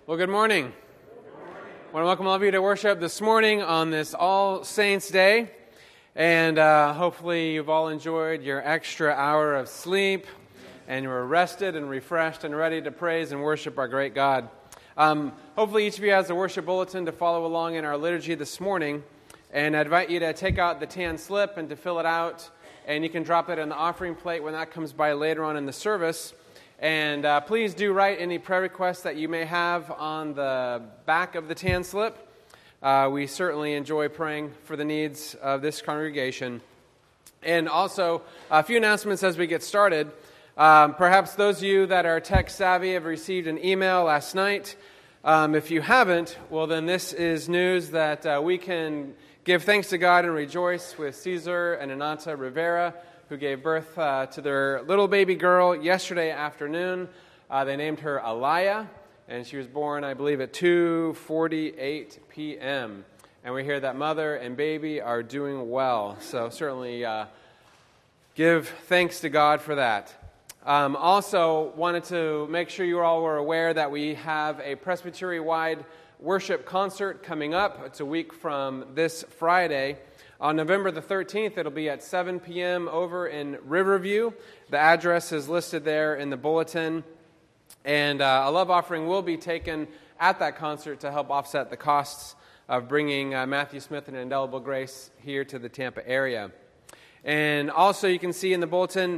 Well, good morning. I want to welcome all of you to worship this morning on this All Saints Day. And hopefully you've all enjoyed your extra hour of sleep and you're rested and refreshed and ready to praise and worship our great God. Hopefully each of you has a worship bulletin to follow along in our liturgy this morning. And I invite you to take out the tan slip and to fill it out. And you can drop it in the offering plate when that comes by later on in the service. And please do write any prayer requests that you may have on the back of the tan slip. We certainly enjoy praying for the needs of this congregation. And also, a few announcements as we get started. Perhaps those of you that are tech savvy have received an email last night. If you haven't, well then this is news that we can give thanks to God and rejoice with Cesar and Ananta Rivera, who gave birth to their little baby girl yesterday afternoon. They named her Alaya, and she was born, I believe, at 2:48 p.m. And we hear that mother and baby are doing well. So certainly give thanks to God for that. Also wanted to make sure you all were aware that we have a Presbytery-wide worship concert coming up. It's a week from this Friday. On November the 13th, it'll be at 7 p.m. over in Riverview. The address is listed there in the bulletin. And a love offering will be taken at that concert to help offset the costs of bringing Matthew Smith and Indelible Grace here to the Tampa area. And also you can see in the bulletin,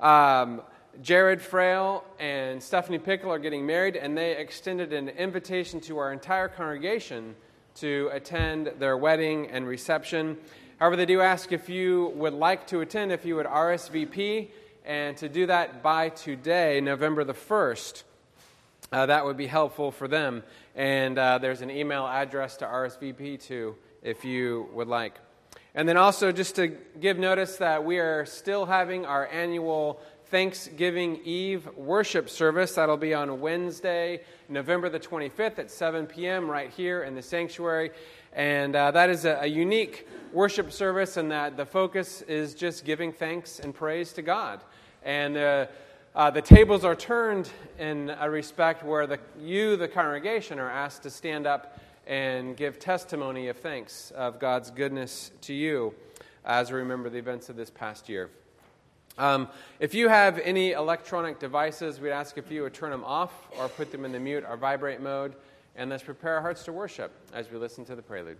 Jared Frail and Stephanie Pickle are getting married, and they extended an invitation to our entire congregation to attend their wedding and reception. However, they do ask if you would like to attend, if you would RSVP, and to do that by today, November the 1st. That would be helpful for them. And there's an email address to RSVP to if you would like. And then also just to give notice that we are still having our annual Thanksgiving Eve worship service. That'll be on Wednesday, November the 25th at 7 p.m. right here in the sanctuary. And that is a unique worship service in that the focus is just giving thanks and praise to God. And the tables are turned in a respect where the congregation, are asked to stand up and give testimony of thanks of God's goodness to you as we remember the events of this past year. If you have any electronic devices, we'd ask if you would turn them off or put them in the mute or vibrate mode. And let's prepare our hearts to worship as we listen to the prelude.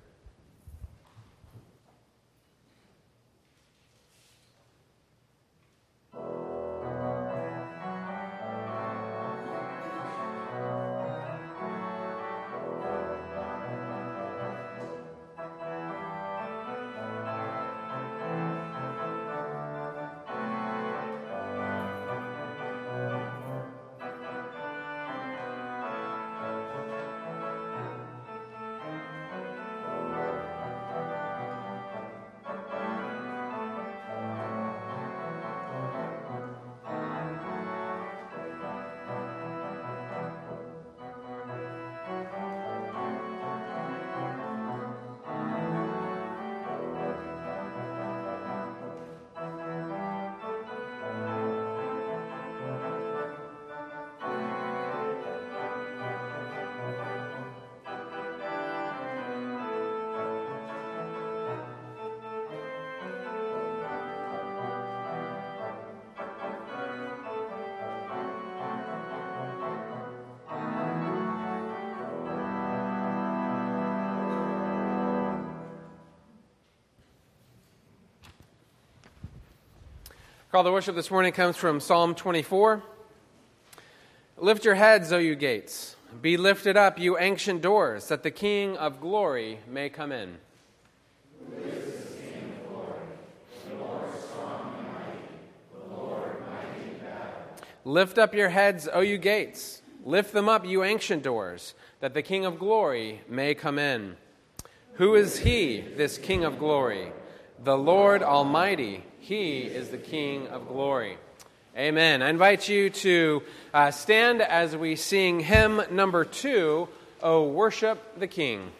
Call to worship this morning comes from Psalm 24. Lift your heads, O you gates. Be lifted up, you ancient doors, that the King of glory may come in. Who is this King of glory? The Lord strong and mighty, the Lord mighty in battle. Lift up your heads, O you gates. Lift them up, you ancient doors, that the King of glory may come in. Who is he, this King of glory? The Lord Almighty. He is the King of glory. Amen. I invite you to stand as we sing hymn number 2, O Worship the King.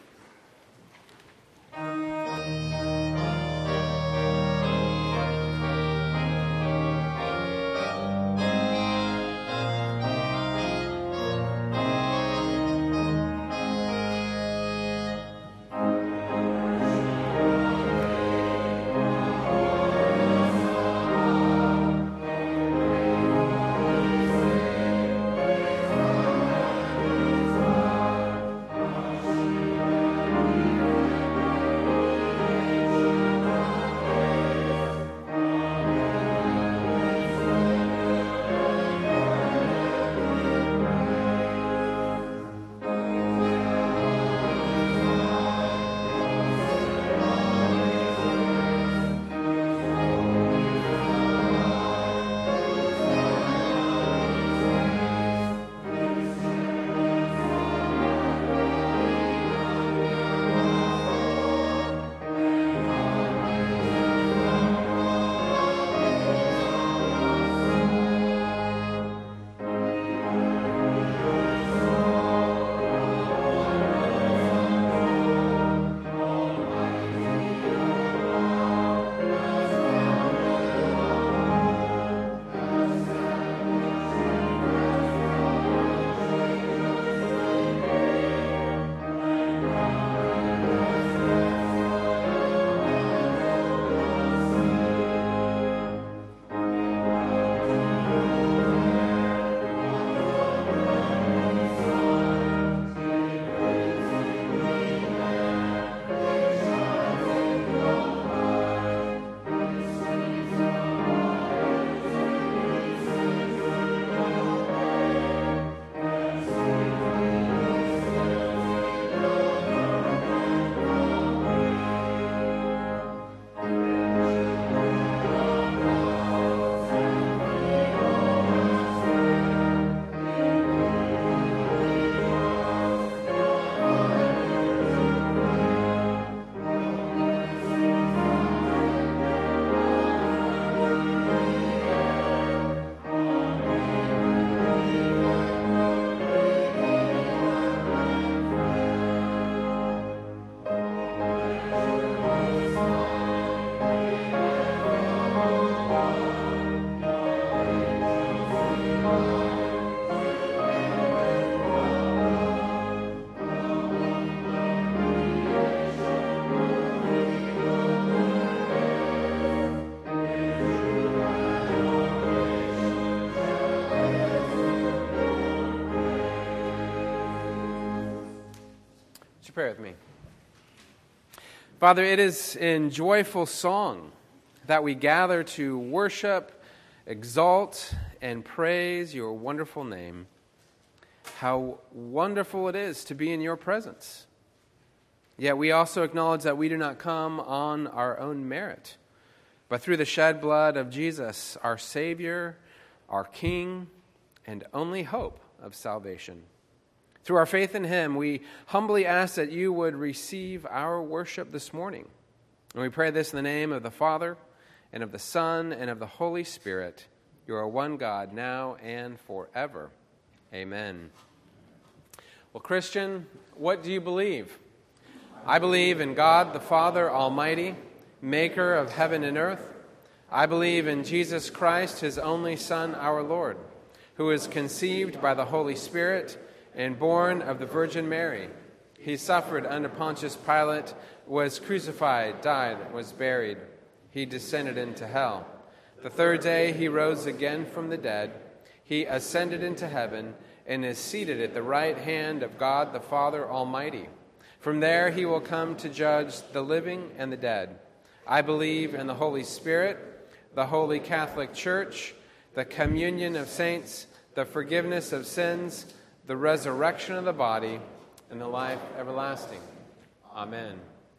Would you pray with me? Father, it is in joyful song that we gather to worship, exalt, and praise your wonderful name. How wonderful it is to be in your presence. Yet we also acknowledge that we do not come on our own merit, but through the shed blood of Jesus, our Savior, our King, and only hope of salvation. Through our faith in him, we humbly ask that you would receive our worship this morning. And we pray this in the name of the Father, and of the Son, and of the Holy Spirit. You are one God, now and forever. Amen. Well, Christian, what do you believe? I believe in God the Father Almighty, maker of heaven and earth. I believe in Jesus Christ, his only Son, our Lord, who was conceived by the Holy Spirit and born of the Virgin Mary. He suffered under Pontius Pilate, was crucified, died, was buried. He descended into hell. The third day he rose again from the dead. He ascended into heaven and is seated at the right hand of God the Father Almighty. From there he will come to judge the living and the dead. I believe in the Holy Spirit, the Holy Catholic Church, the communion of saints, the forgiveness of sins, the resurrection of the body, and the life everlasting. Amen.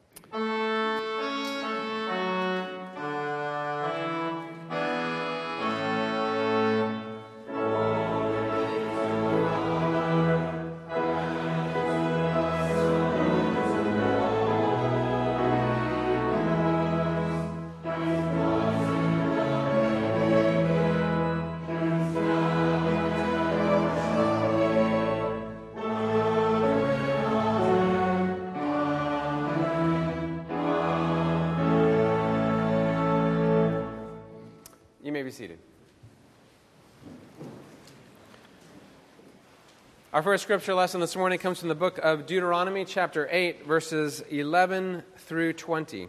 Be seated. Our first scripture lesson this morning comes from the book of Deuteronomy, chapter 8, verses 11 through 20.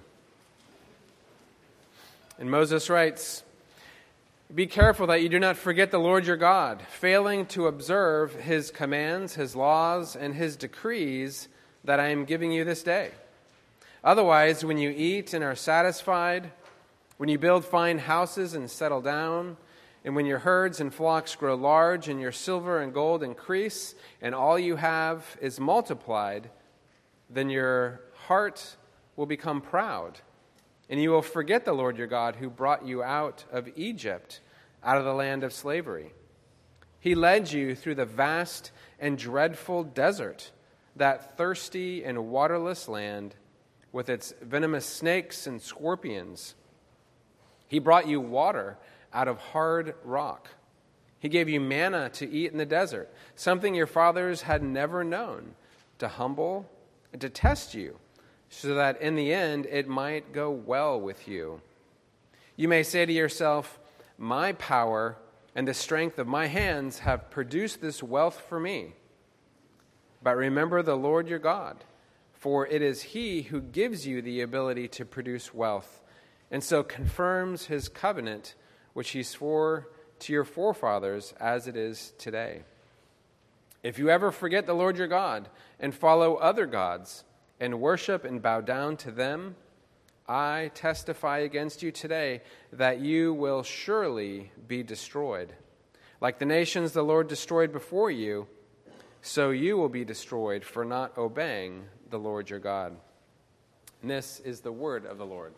And Moses writes, "Be careful that you do not forget the Lord your God, failing to observe his commands, his laws, and his decrees that I am giving you this day. Otherwise, when you eat and are satisfied, when you build fine houses and settle down, and when your herds and flocks grow large, and your silver and gold increase, and all you have is multiplied, then your heart will become proud, and you will forget the Lord your God who brought you out of Egypt, out of the land of slavery. He led you through the vast and dreadful desert, that thirsty and waterless land, with its venomous snakes and scorpions. He brought you water out of hard rock. He gave you manna to eat in the desert, something your fathers had never known, to humble and to test you, so that in the end it might go well with you. You may say to yourself, 'My power and the strength of my hands have produced this wealth for me.' But remember the Lord your God, for it is he who gives you the ability to produce wealth, and so confirms his covenant, which he swore to your forefathers as it is today. If you ever forget the Lord your God and follow other gods and worship and bow down to them, I testify against you today that you will surely be destroyed. Like the nations the Lord destroyed before you, so you will be destroyed for not obeying the Lord your God." And this is the word of the Lord.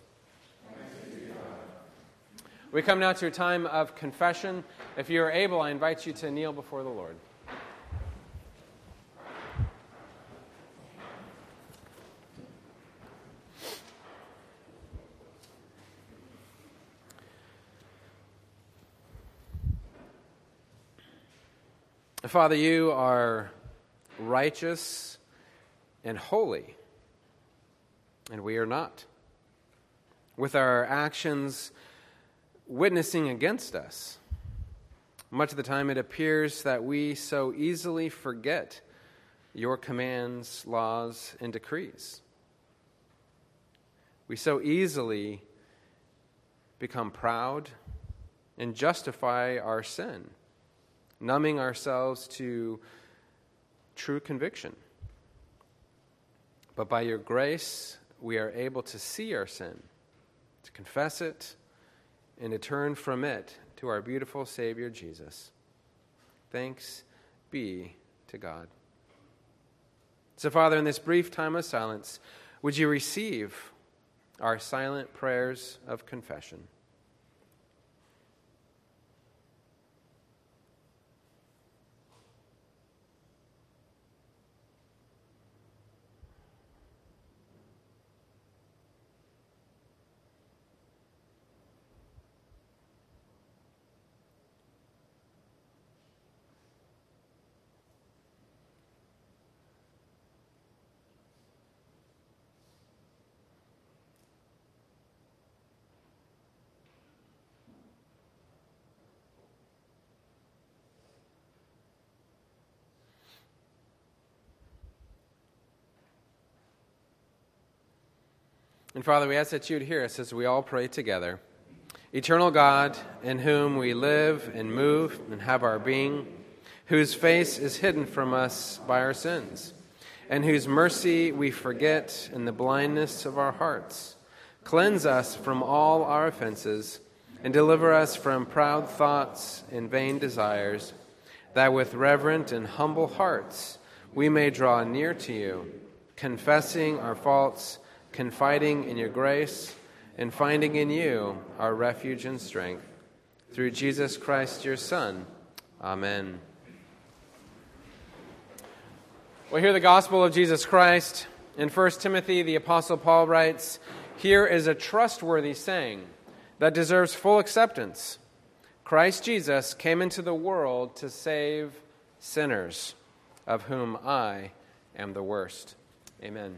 We come now to a time of confession. If you are able, I invite you to kneel before the Lord. Father, you are righteous and holy, and we are not. With our actions witnessing against us, much of the time it appears that we so easily forget your commands, laws, and decrees. We so easily become proud and justify our sin, numbing ourselves to true conviction. But by your grace, we are able to see our sin, to confess it, and to turn from it to our beautiful Savior, Jesus. Thanks be to God. So, Father, in this brief time of silence, would you receive our silent prayers of confession? And Father, we ask that you would hear us as we all pray together. Eternal God, in whom we live and move and have our being, whose face is hidden from us by our sins, and whose mercy we forget in the blindness of our hearts, cleanse us from all our offenses, and deliver us from proud thoughts and vain desires, that with reverent and humble hearts we may draw near to you, confessing our faults, confiding in your grace, and finding in you our refuge and strength. Through Jesus Christ, your Son. Amen. Well, hear the gospel of Jesus Christ. In 1 Timothy, the Apostle Paul writes, "Here is a trustworthy saying that deserves full acceptance. Christ Jesus came into the world to save sinners, of whom I am the worst." Amen.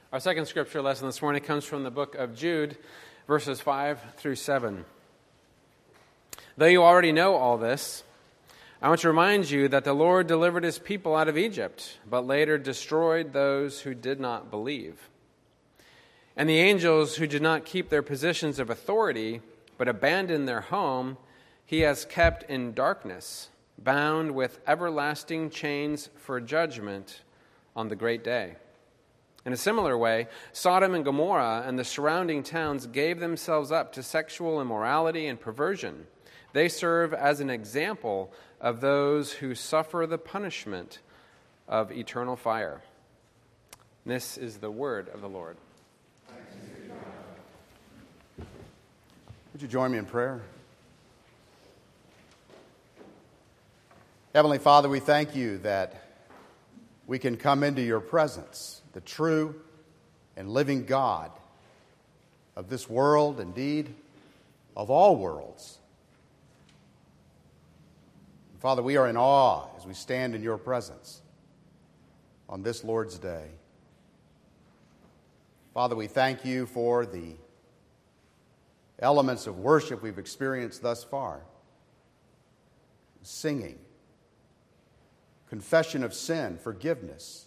Our second scripture lesson this morning comes from the book of Jude, verses 5 through 7. Though you already know all this, I want to remind you that the Lord delivered his people out of Egypt, but later destroyed those who did not believe. And the angels who did not keep their positions of authority, but abandoned their home, he has kept in darkness, bound with everlasting chains for judgment on the great day. In a similar way, Sodom and Gomorrah and the surrounding towns gave themselves up to sexual immorality and perversion. They serve as an example of those who suffer the punishment of eternal fire. This is the word of the Lord. Would you join me in prayer? Heavenly Father, we thank you that we can come into your presence, the true and living God of this world, indeed, of all worlds. Father, we are in awe as we stand in your presence on this Lord's Day. Father, we thank you for the elements of worship we've experienced thus far. Singing, confession of sin, forgiveness,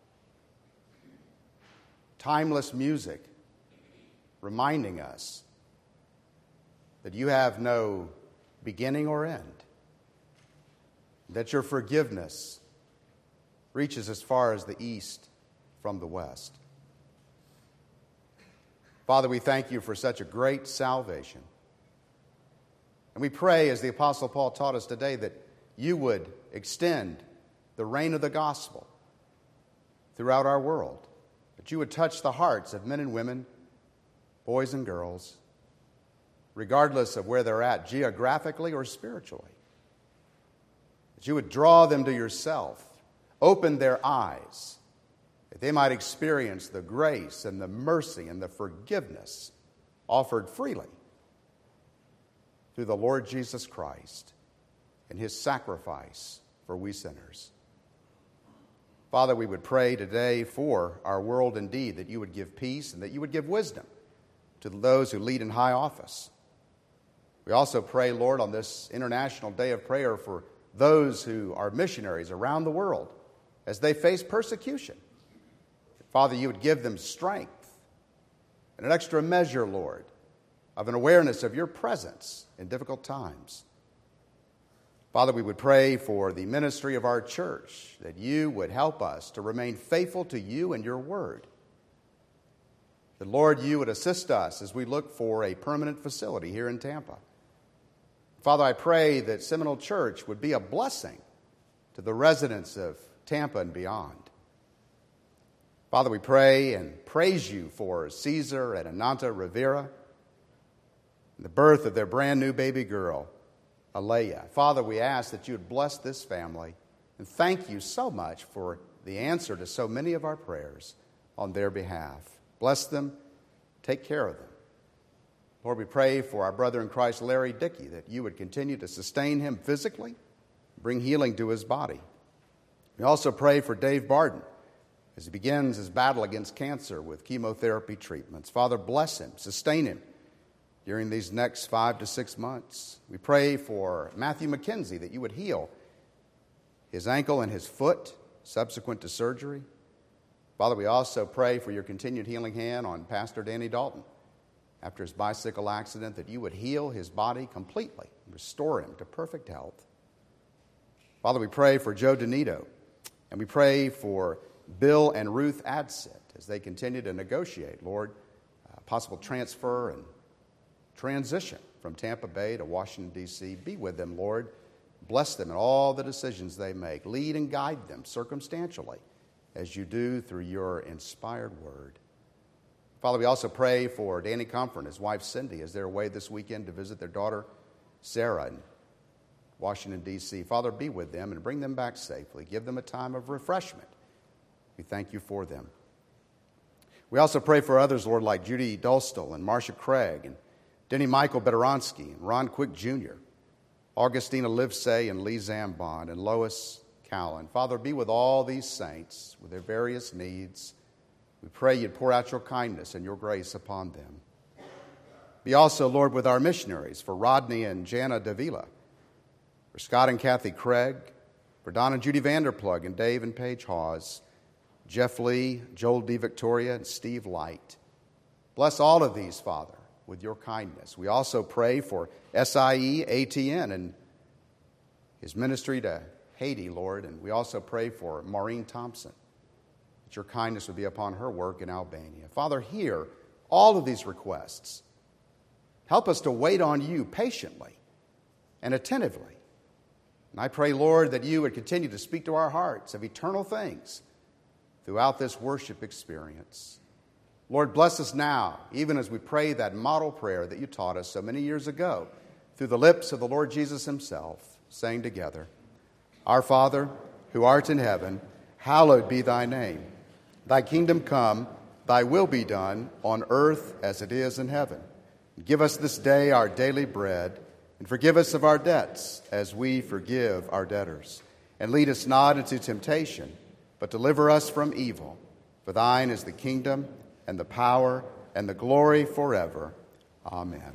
timeless music, reminding us that you have no beginning or end, that your forgiveness reaches as far as the east from the west. Father, we thank you for such a great salvation. And we pray, as the Apostle Paul taught us today, that you would extend the reign of the gospel throughout our world, that you would touch the hearts of men and women, boys and girls, regardless of where they're at geographically or spiritually, that you would draw them to yourself, open their eyes, that they might experience the grace and the mercy and the forgiveness offered freely through the Lord Jesus Christ and his sacrifice for we sinners. Father, we would pray today for our world indeed, that you would give peace and that you would give wisdom to those who lead in high office. We also pray, Lord, on this International Day of Prayer for those who are missionaries around the world as they face persecution. Father, you would give them strength and an extra measure, Lord, of an awareness of your presence in difficult times. Father, we would pray for the ministry of our church, that you would help us to remain faithful to you and your word. That, Lord, you would assist us as we look for a permanent facility here in Tampa. Father, I pray that Seminole Church would be a blessing to the residents of Tampa and beyond. Father, we pray and praise you for Caesar and Ananta Rivera, and the birth of their brand new baby girl, Alea. Father, we ask that you would bless this family, and thank you so much for the answer to so many of our prayers on their behalf. Bless them, take care of them. Lord, we pray for our brother in Christ, Larry Dickey, that you would continue to sustain him physically, bring healing to his body. We also pray for Dave Barden as he begins his battle against cancer with chemotherapy treatments. Father, bless him, sustain him during these next 5 to 6 months. We pray for Matthew McKenzie, that you would heal his ankle and his foot subsequent to surgery. Father, we also pray for your continued healing hand on Pastor Danny Dalton after his bicycle accident, that you would heal his body completely and restore him to perfect health. Father, we pray for Joe Donito, and we pray for Bill and Ruth Adsit as they continue to negotiate, Lord, possible transfer and transition from Tampa Bay to Washington, D.C. Be with them, Lord. Bless them in all the decisions they make. Lead and guide them circumstantially as you do through your inspired word. Father, we also pray for Danny Comfort and his wife Cindy as they're away this weekend to visit their daughter Sarah in Washington, D.C. Father, be with them and bring them back safely. Give them a time of refreshment. We thank you for them. We also pray for others, Lord, like Judy Dolstall and Marcia Craig and Denny Michael Bedoronsky and Ron Quick Jr., Augustina Livesay and Lee Zambon and Lois Cowan. Father, be with all these saints with their various needs. We pray you'd pour out your kindness and your grace upon them. Be also, Lord, with our missionaries, for Rodney and Jana Davila, for Scott and Kathy Craig, for Don and Judy Vanderplug and Dave and Paige Hawes, Jeff Lee, Joel D. Victoria, and Steve Light. Bless all of these, Father, with your kindness. We also pray for SIE ATN and his ministry to Haiti, Lord, and we also pray for Maureen Thompson, that your kindness would be upon her work in Albania. Father, hear all of these requests. Help us to wait on you patiently and attentively. And I pray, Lord, that you would continue to speak to our hearts of eternal things throughout this worship experience. Lord, bless us now, even as we pray that model prayer that you taught us so many years ago through the lips of the Lord Jesus himself, saying together, Our Father, who art in heaven, hallowed be thy name. Thy kingdom come, thy will be done on earth as it is in heaven. Give us this day our daily bread, and forgive us of our debts as we forgive our debtors. And lead us not into temptation, but deliver us from evil. For thine is the kingdom and the power and the glory forever. Amen.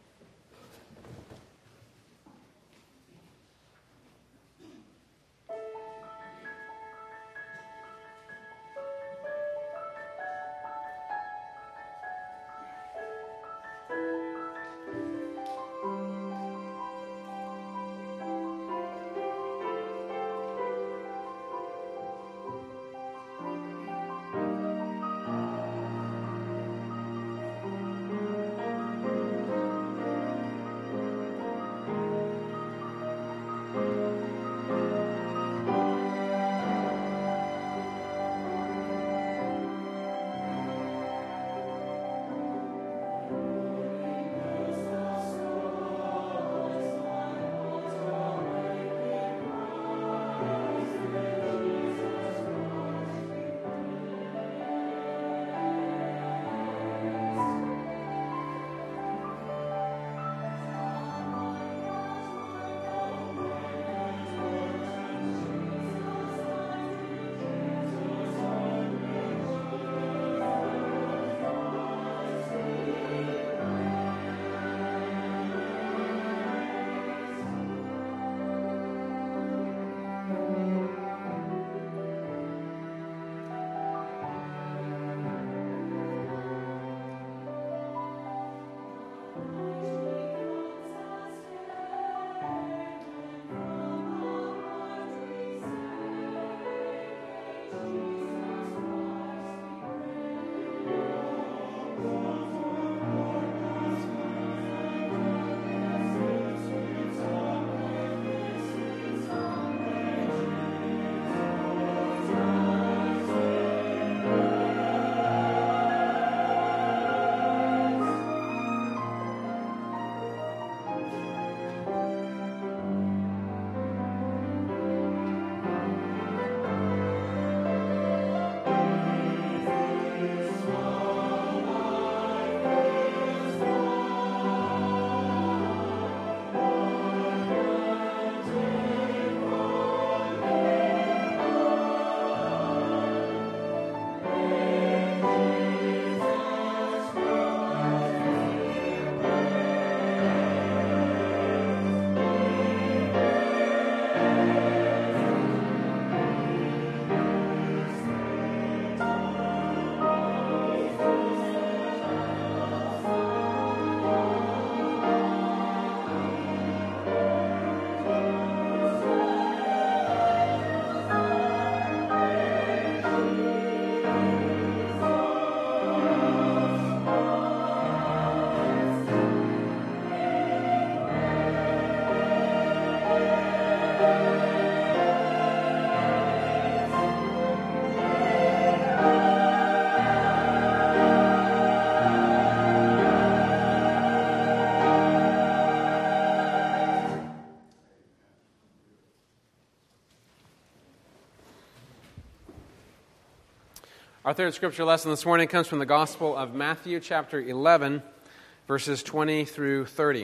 Our third scripture lesson this morning comes from the Gospel of Matthew, chapter 11, verses 20 through 30.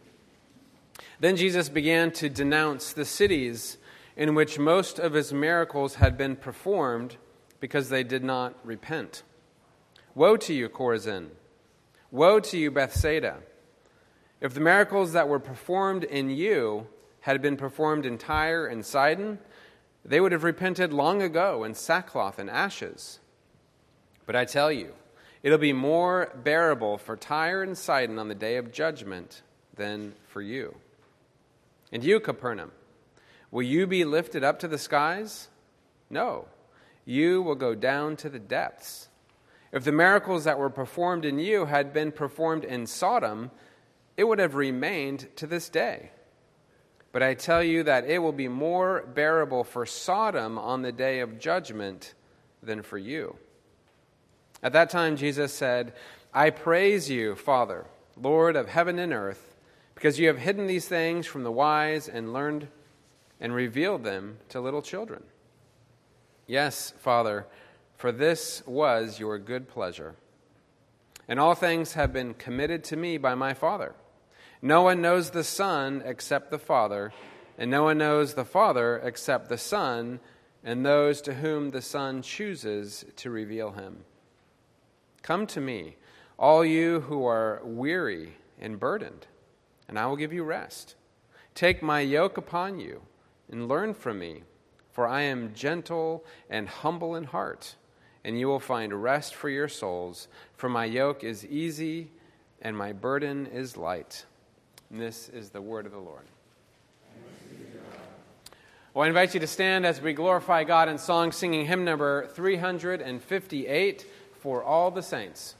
Then Jesus began to denounce the cities in which most of his miracles had been performed because they did not repent. Woe to you, Chorazin! Woe to you, Bethsaida! If the miracles that were performed in you had been performed in Tyre and Sidon, they would have repented long ago in sackcloth and ashes. But I tell you, it'll be more bearable for Tyre and Sidon on the day of judgment than for you. And you, Capernaum, will you be lifted up to the skies? No, you will go down to the depths. If the miracles that were performed in you had been performed in Sodom, it would have remained to this day. But I tell you that it will be more bearable for Sodom on the day of judgment than for you. At that time, Jesus said, I praise you, Father, Lord of heaven and earth, because you have hidden these things from the wise and learned and revealed them to little children. Yes, Father, for this was your good pleasure. And all things have been committed to me by my Father. No one knows the Son except the Father, and no one knows the Father except the Son, and those to whom the Son chooses to reveal him. Come to me, all you who are weary and burdened, and I will give you rest. Take my yoke upon you and learn from me, for I am gentle and humble in heart, and you will find rest for your souls. For my yoke is easy and my burden is light. And this is the word of the Lord. Well, I invite you to stand as we glorify God in song, singing hymn number 358, For All the Saints.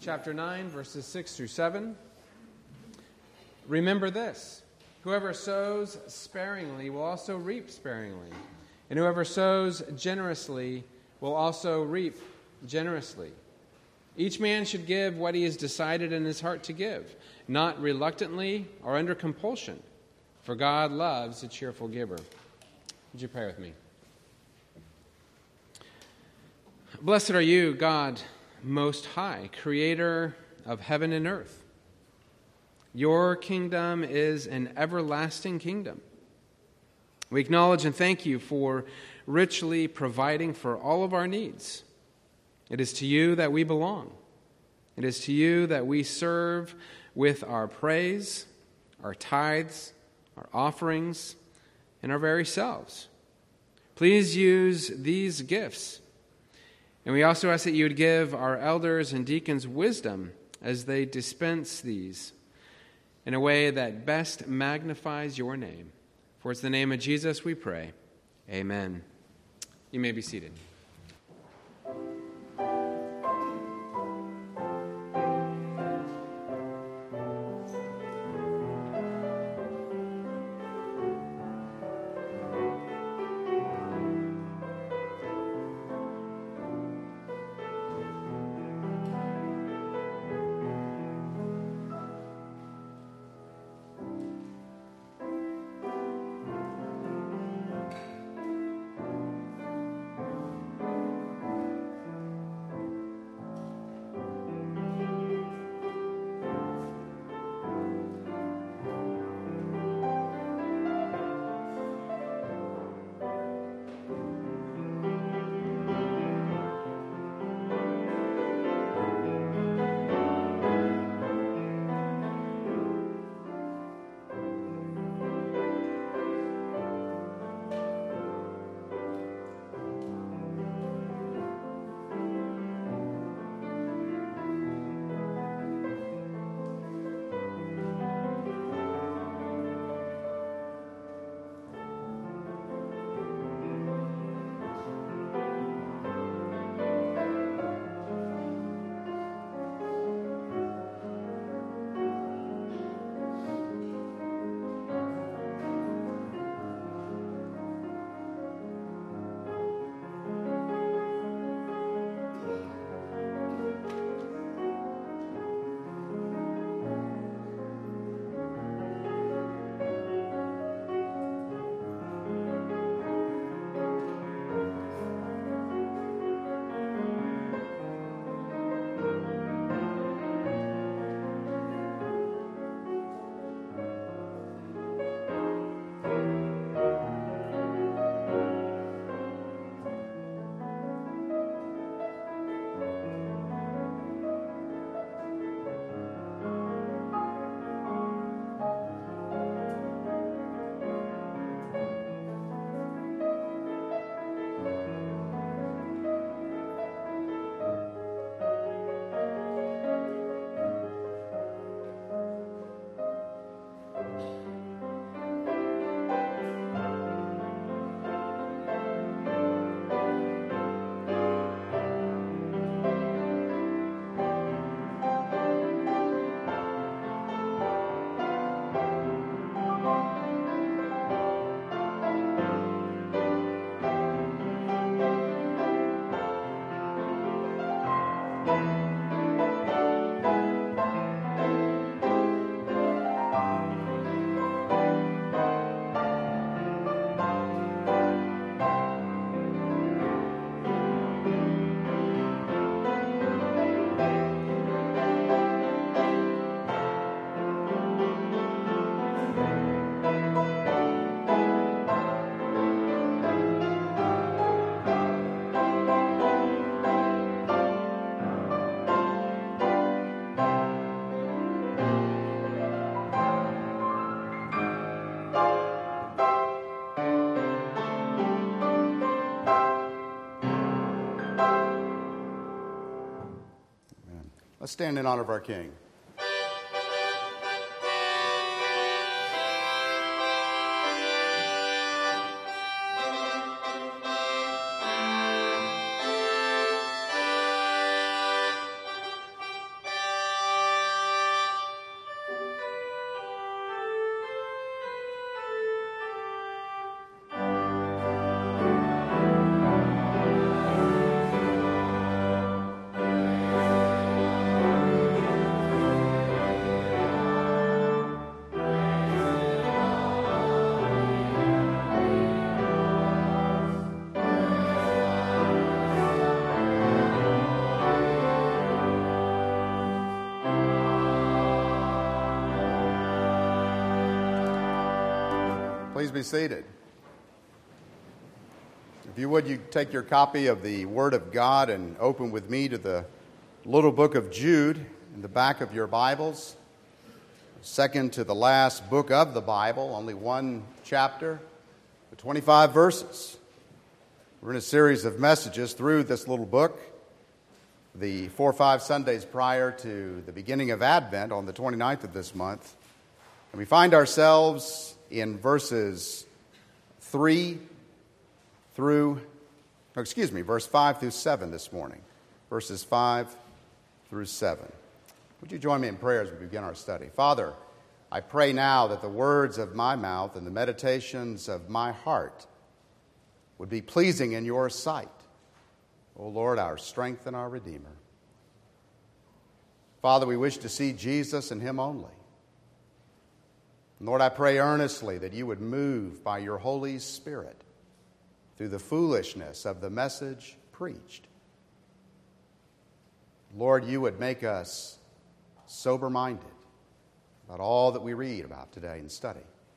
chapter 9, verses 6 through 7. Remember this: whoever sows sparingly will also reap sparingly, and whoever sows generously will also reap generously. Each man should give what he has decided in his heart to give, not reluctantly or under compulsion, for God loves a cheerful giver. Would you pray with me? Blessed are you, God Most High, creator of heaven and earth. Your kingdom is an everlasting kingdom. We acknowledge and thank you for richly providing for all of our needs. It is to you that we belong. It is to you that we serve with our praise, our tithes, our offerings, and our very selves. Please use these gifts. And we also ask that you would give our elders and deacons wisdom as they dispense these in a way that best magnifies your name. For it's the name of Jesus we pray. Amen. You may be seated. Let's stand in honor of our King. Please be seated. If you would, you take your copy of the Word of God and open with me to the little book of Jude in the back of your Bibles. Second to the last book of the Bible, only one chapter, 25 verses. We're in a series of messages through this little book. The 4 or 5 Sundays prior to the beginning of Advent on the 29th of this month. And we find ourselves in verse 5 through 7 this morning. Verses 5 through 7. Would you join me in prayer as we begin our study? Father, I pray now that the words of my mouth and the meditations of my heart would be pleasing in your sight, O Lord, our strength and our Redeemer. Father, we wish to see Jesus and Him only. Lord, I pray earnestly that you would move by your Holy Spirit through the foolishness of the message preached. Lord, you would make us sober-minded about all that we read about today and study.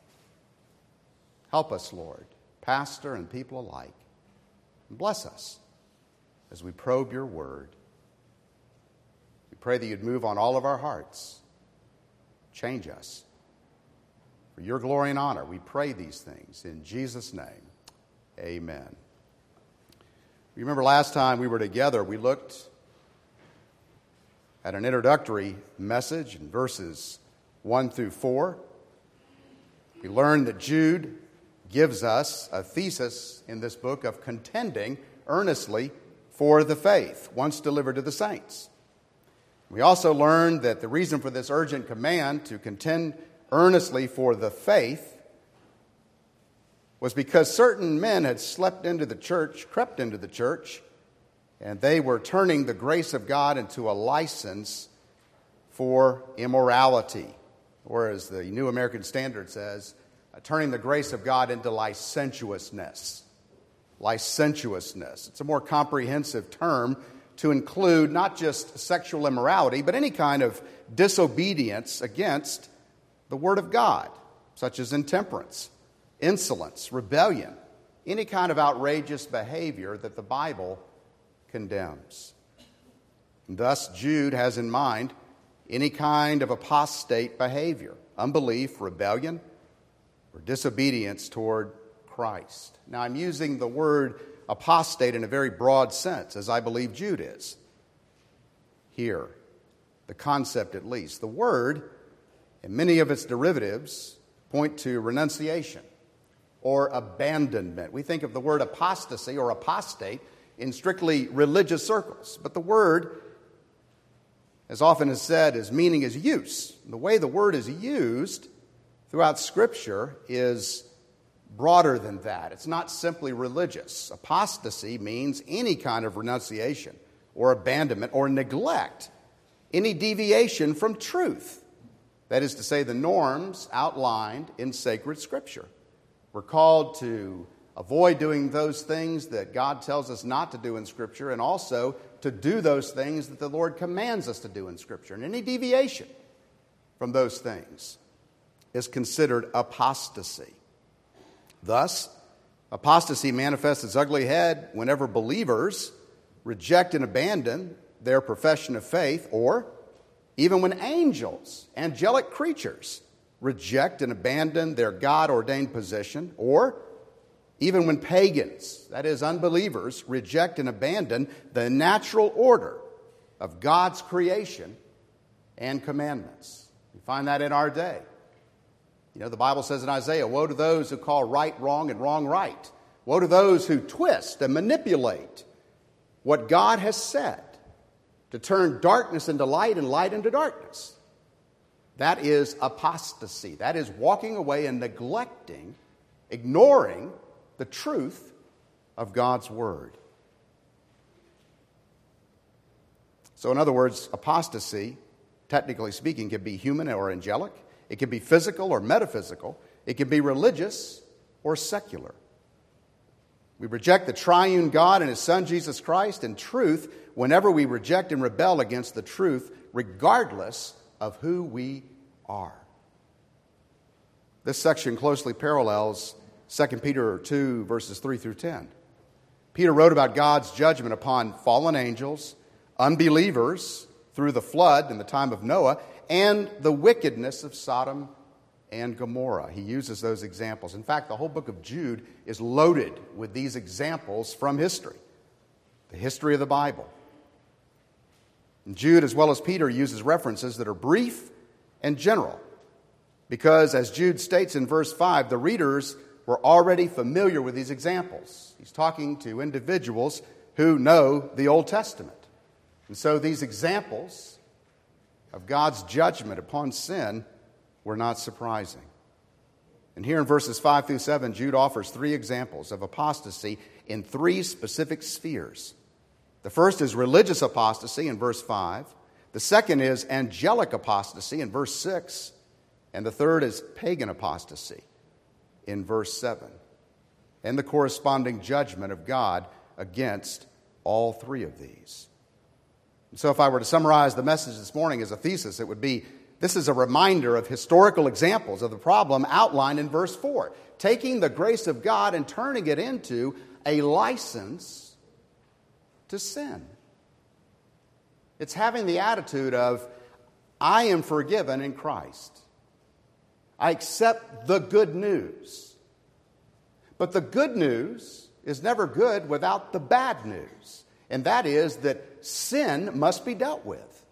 Help us, Lord, pastor and people alike, and bless us as we probe your word. We pray that you'd move on all of our hearts, change us. For your glory and honor, we pray these things in Jesus' name. Amen. You remember last time we were together, we looked at an introductory message in verses 1 through 4. We learned that Jude gives us a thesis in this book of contending earnestly for the faith once delivered to the saints. We also learned that the reason for this urgent command to contend earnestly for the faith was because certain men had crept into the church, and they were turning the grace of God into a license for immorality, or as the New American Standard says, turning the grace of God into licentiousness. Licentiousness. It's a more comprehensive term to include not just sexual immorality, but any kind of disobedience against the Word of God, such as intemperance, insolence, rebellion, any kind of outrageous behavior that the Bible condemns. And thus, Jude has in mind any kind of apostate behavior, unbelief, rebellion, or disobedience toward Christ. Now, I'm using the word apostate in a very broad sense, as I believe Jude is. Here, the concept at least. The word, and many of its derivatives, point to renunciation or abandonment. We think of the word apostasy or apostate in strictly religious circles. But the word, as often is said, its meaning is use. The way the word is used throughout Scripture is broader than that. It's not simply religious. Apostasy means any kind of renunciation or abandonment or neglect, any deviation from truth. That is to say, the norms outlined in sacred Scripture. We're called to avoid doing those things that God tells us not to do in Scripture, and also to do those things that the Lord commands us to do in Scripture. And any deviation from those things is considered apostasy. Thus, apostasy manifests its ugly head whenever believers reject and abandon their profession of faith, or even when angels, angelic creatures, reject and abandon their God-ordained position, or even when pagans, that is, unbelievers, reject and abandon the natural order of God's creation and commandments. We find that in our day. You know, the Bible says in Isaiah, woe to those who call right wrong and wrong right. Woe to those who twist and manipulate what God has said to turn darkness into light and light into darkness. That is apostasy. That is walking away and neglecting, ignoring the truth of God's Word. So in other words, apostasy, technically speaking, can be human or angelic. It can be physical or metaphysical. It can be religious or secular. We reject the triune God and His Son, Jesus Christ, in truth whenever we reject and rebel against the truth, regardless of who we are. This section closely parallels 2 Peter 2, verses 3 through 10. Peter wrote about God's judgment upon fallen angels, unbelievers through the flood in the time of Noah, and the wickedness of Sodom and Gomorrah. He uses those examples. In fact, the whole book of Jude is loaded with these examples from history, the history of the Bible. And Jude, as well as Peter, uses references that are brief and general because, as Jude states in verse 5, the readers were already familiar with these examples. He's talking to individuals who know the Old Testament. And so these examples of God's judgment upon sin were not surprising. And here in verses 5 through 7, Jude offers three examples of apostasy in three specific spheres. The first is religious apostasy in verse 5. The second is angelic apostasy in verse 6. And the third is pagan apostasy in verse 7. And the corresponding judgment of God against all three of these. So if I were to summarize the message this morning as a thesis, it would be, this is a reminder of historical examples of the problem outlined in verse 4. Taking the grace of God and turning it into a license to sin. It's having the attitude of, I am forgiven in Christ. I accept the good news. But the good news is never good without the bad news. And that is that sin must be dealt with.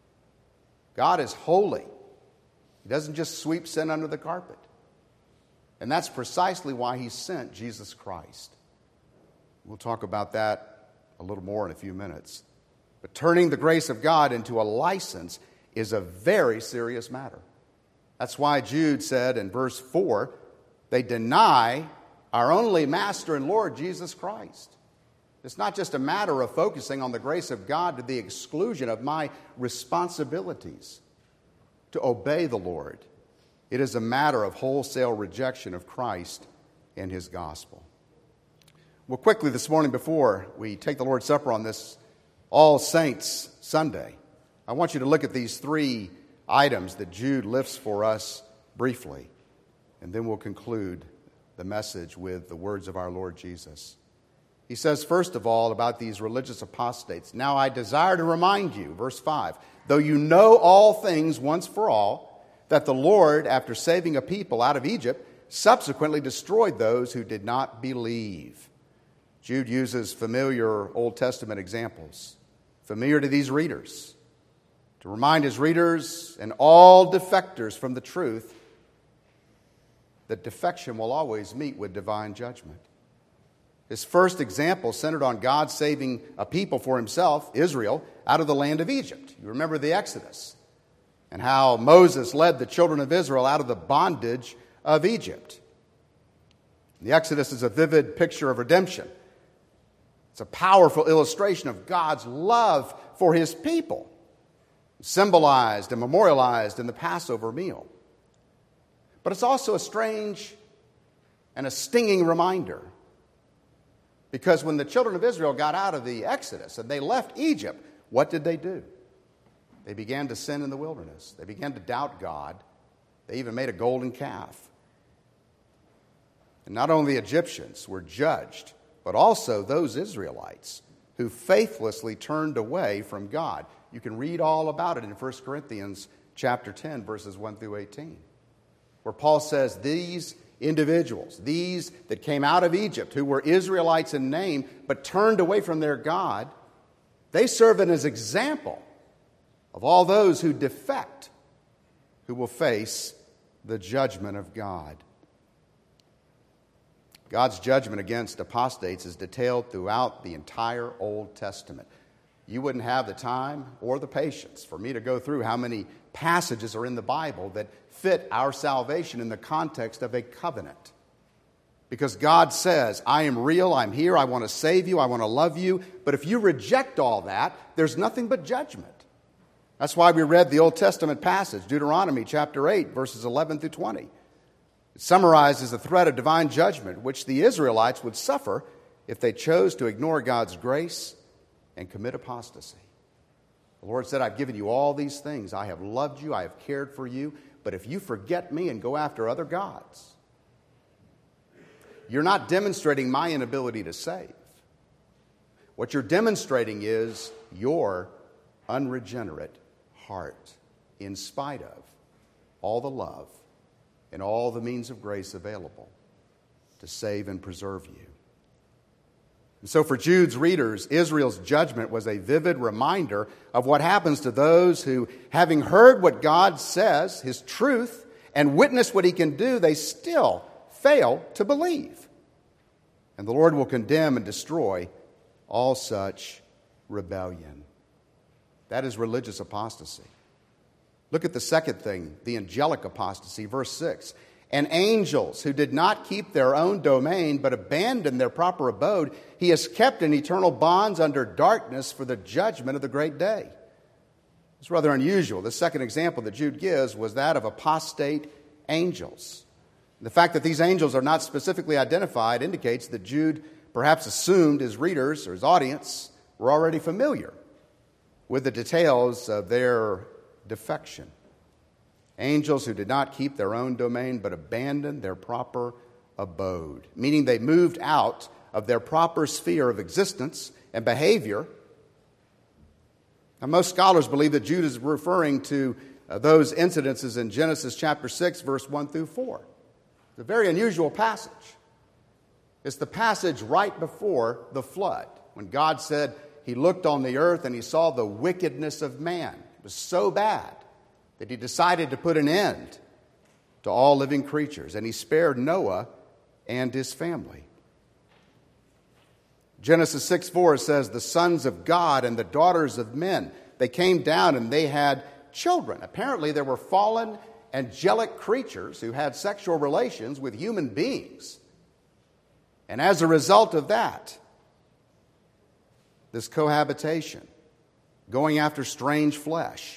God is holy. He doesn't just sweep sin under the carpet. And that's precisely why He sent Jesus Christ. We'll talk about that a little more in a few minutes. But turning the grace of God into a license is a very serious matter. That's why Jude said in verse 4, they deny our only Master and Lord, Jesus Christ. It's not just a matter of focusing on the grace of God to the exclusion of my responsibilities to obey the Lord. It is a matter of wholesale rejection of Christ and His gospel. Well, quickly this morning, before we take the Lord's Supper on this All Saints Sunday, I want you to look at these three items that Jude lifts for us briefly, and then we'll conclude the message with the words of our Lord Jesus. He says, first of all, about these religious apostates, now I desire to remind you, verse 5, though you know all things once for all, that the Lord, after saving a people out of Egypt, subsequently destroyed those who did not believe. Jude uses familiar Old Testament examples, familiar to these readers, to remind his readers and all defectors from the truth that defection will always meet with divine judgment. His first example centered on God saving a people for Himself, Israel, out of the land of Egypt. You remember the Exodus and how Moses led the children of Israel out of the bondage of Egypt. The Exodus is a vivid picture of redemption. It's a powerful illustration of God's love for His people, symbolized and memorialized in the Passover meal. But it's also a strange and a stinging reminder. Because when the children of Israel got out of the Exodus and they left Egypt, what did they do? They began to sin in the wilderness. They began to doubt God. They even made a golden calf. And not only the Egyptians were judged, but also those Israelites who faithlessly turned away from God. You can read all about it in 1 Corinthians chapter 10, verses 1 through 18, where Paul says these individuals, these that came out of Egypt, who were Israelites in name, but turned away from their God, they serve as an example of all those who defect, who will face the judgment of God. God's judgment against apostates is detailed throughout the entire Old Testament. You wouldn't have the time or the patience for me to go through how many passages are in the Bible that fit our salvation in the context of a covenant. Because God says, I am real, I'm here, I want to save you, I want to love you. But if you reject all that, there's nothing but judgment. That's why we read the Old Testament passage, Deuteronomy chapter 8, verses 11 through 20. It summarizes the threat of divine judgment which the Israelites would suffer if they chose to ignore God's grace and commit apostasy. The Lord said, I've given you all these things. I have loved you. I have cared for you. But if you forget me and go after other gods, you're not demonstrating my inability to save. What you're demonstrating is your unregenerate heart, in spite of all the love and all the means of grace available to save and preserve you. And so for Jude's readers, Israel's judgment was a vivid reminder of what happens to those who, having heard what God says, His truth, and witnessed what He can do, they still fail to believe. And the Lord will condemn and destroy all such rebellion. That is religious apostasy. Look at the second thing, the angelic apostasy, verse 6. And angels who did not keep their own domain but abandoned their proper abode, He has kept in eternal bonds under darkness for the judgment of the great day. It's rather unusual. The second example that Jude gives was that of apostate angels. The fact that these angels are not specifically identified indicates that Jude perhaps assumed his readers or his audience were already familiar with the details of their defection. Angels who did not keep their own domain but abandoned their proper abode, meaning they moved out of their proper sphere of existence and behavior. Now, most scholars believe that Jude is referring to those incidences in Genesis chapter 6, verse 1 through 4. It's a very unusual passage. It's the passage right before the flood, when God said He looked on the earth and He saw the wickedness of man. It was so bad that He decided to put an end to all living creatures, and He spared Noah and his family. Genesis 6:4 says, the sons of God and the daughters of men, they came down and they had children. Apparently there were fallen angelic creatures who had sexual relations with human beings. And as a result of that, this cohabitation, going after strange flesh,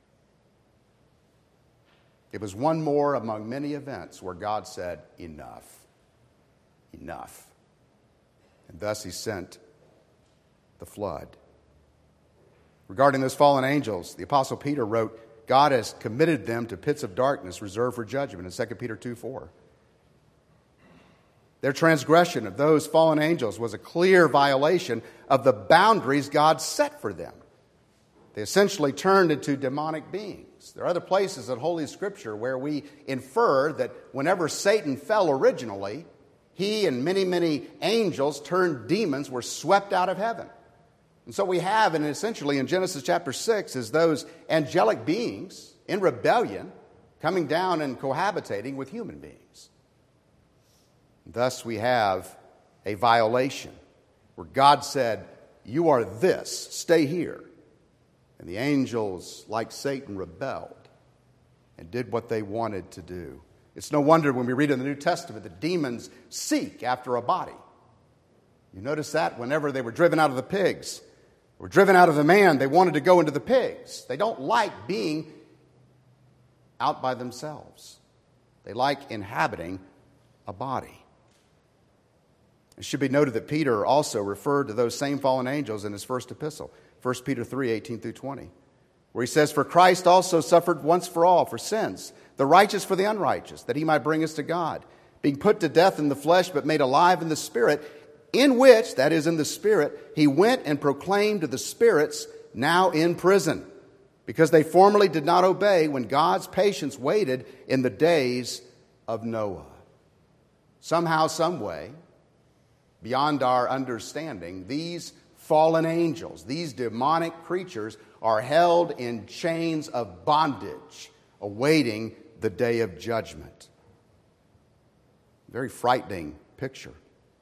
it was one more among many events where God said, enough, enough. And thus He sent the flood. Regarding those fallen angels, the Apostle Peter wrote, God has committed them to pits of darkness reserved for judgment in 2 Peter 2:4. Their transgression of those fallen angels was a clear violation of the boundaries God set for them. They essentially turned into demonic beings. There are other places in Holy Scripture where we infer that whenever Satan fell originally, he and many, many angels turned demons, were swept out of heaven. And so we have, and essentially in Genesis chapter 6, is those angelic beings in rebellion coming down and cohabitating with human beings. Thus we have a violation where God said, you are this, stay here. And the angels, like Satan, rebelled and did what they wanted to do. It's no wonder when we read in the New Testament that demons seek after a body. You notice that whenever they were driven out of the pigs, were driven out of the man, they wanted to go into the pigs. They don't like being out by themselves. They like inhabiting a body. It should be noted that Peter also referred to those same fallen angels in his first epistle, 1 Peter 3:18 through 20, where he says, for Christ also suffered once for all for sins, the righteous for the unrighteous, that He might bring us to God, being put to death in the flesh but made alive in the Spirit, in which, that is in the Spirit, He went and proclaimed to the spirits now in prison, because they formerly did not obey when God's patience waited in the days of Noah. Somehow, some way, beyond our understanding, these fallen angels, these demonic creatures, are held in chains of bondage, awaiting the day of judgment. Very frightening picture.